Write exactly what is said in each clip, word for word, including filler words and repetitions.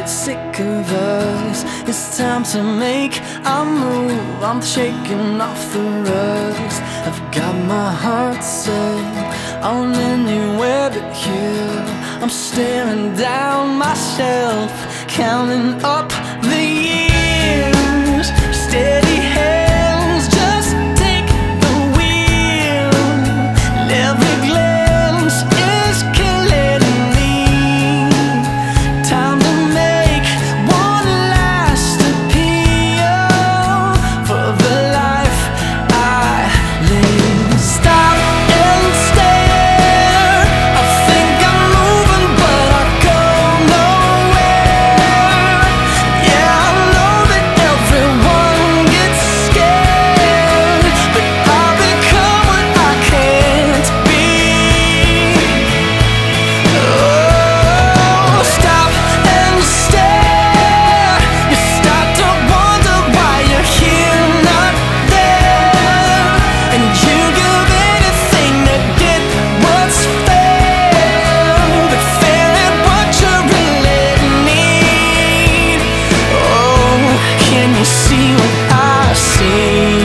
get sick of us. It's time to make a move. I'm shaking off the rust. I've got my heart set on anywhere but here. I'm staring down myself, counting up the years. Steady hands, just take the wheel. And every glance is killing me. Time to make one last appeal for the life I live. Stop and stare. I think I'm moving, but I go nowhere. Yeah, I know that everyone gets scared, but I've become what I can't be. Oh, stop and stare. You start to wonder why you're here, not there, and you give anything to get what's fair, but fair ain't what you really need. Oh, can you see what I see?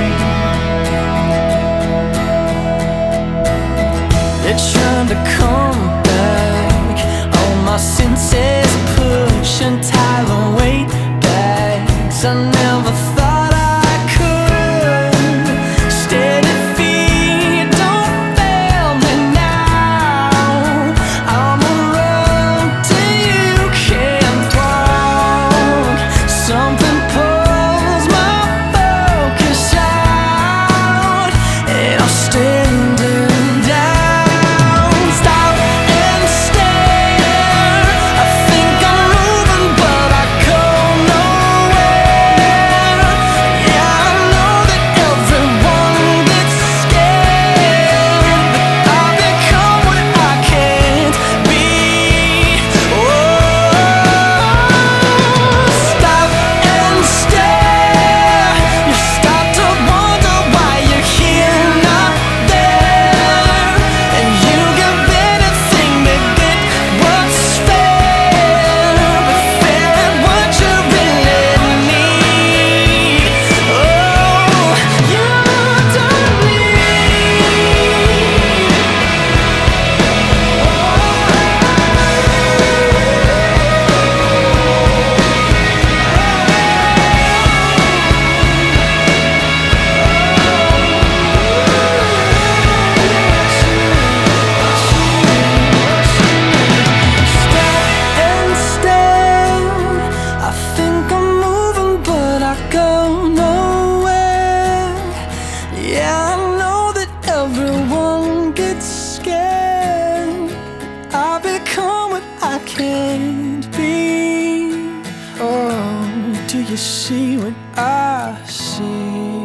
They're trying to come back. All my senses push and tie the weight back. I never thought I could. Steady feet, don't fail me now. I'm around till you can't walk. Something pulls my focus out, and I'm standing down. Stop and stare. I think I'm moving, but I go nowhere. Yeah, I know that everyone gets scared, but I've become what I can't be. Oh, stop and stare. You start to wonder why you're here, not there, and you give anything to get what's fair, but fair ain't what you really need. Oh, you don't Stop and stare. I think I'm moving, but I go nowhere. Yeah, I know that everyone gets scared. I become what I can't be. Oh, do you see what I see?